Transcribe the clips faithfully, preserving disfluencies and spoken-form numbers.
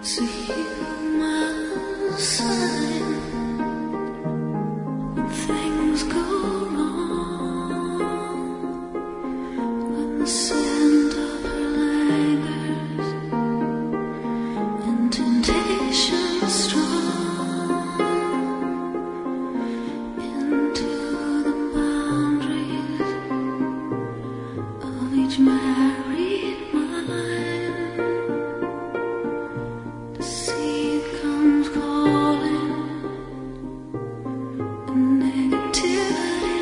to heal my sign when things go wrong, when the scent of her lingers and temptation strong into the boundaries of each married mind. The seed comes calling, and negativity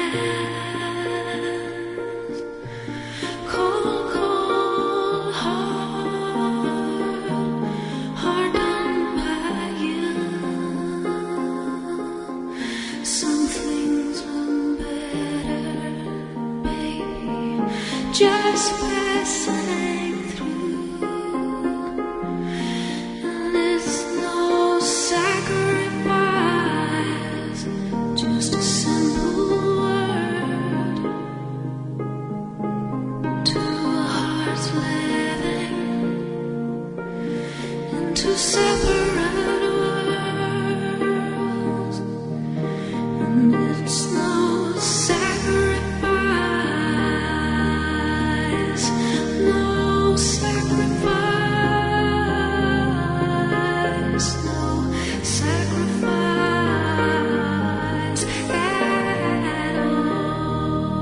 lands. Cold, cold heart, heart done by you. Some things look better, baby, just passing through. And it's no sacrifice, just a simple word to a heart's living in two separate worlds. And it's no sacrifice, no sacrifice, no sacrifice at all.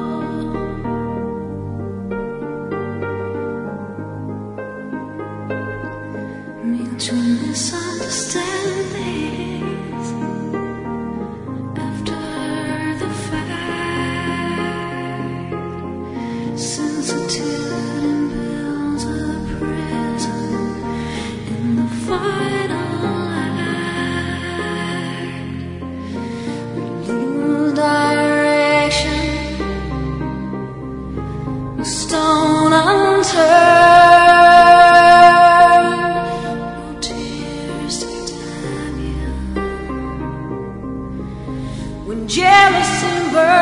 Mutual misunderstandings after the fact, sensitivity builds a prison in the final act. We lose direction, the stone unturned, no tears to damn you. When jealousy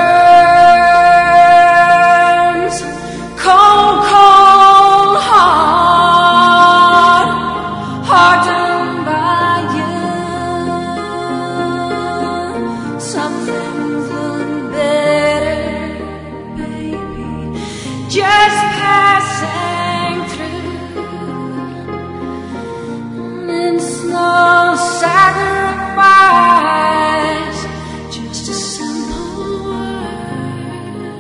burns, cold, cold heart, hardened by you. Some things look better, baby, just passing through. And it's no sacrifice, just a simple word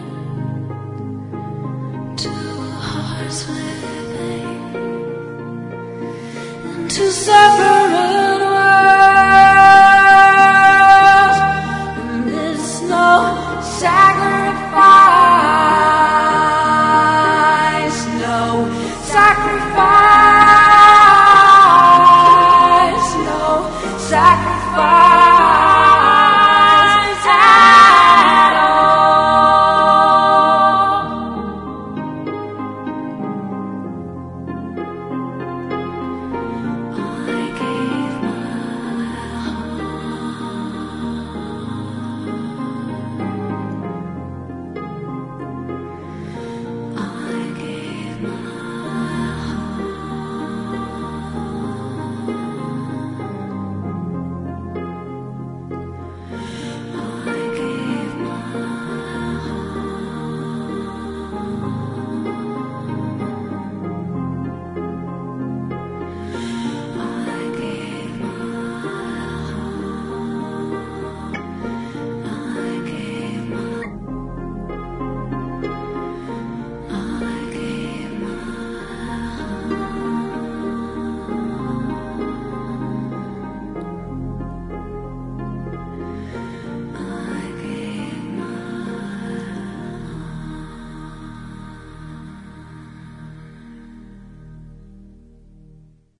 to a heart's living in two separate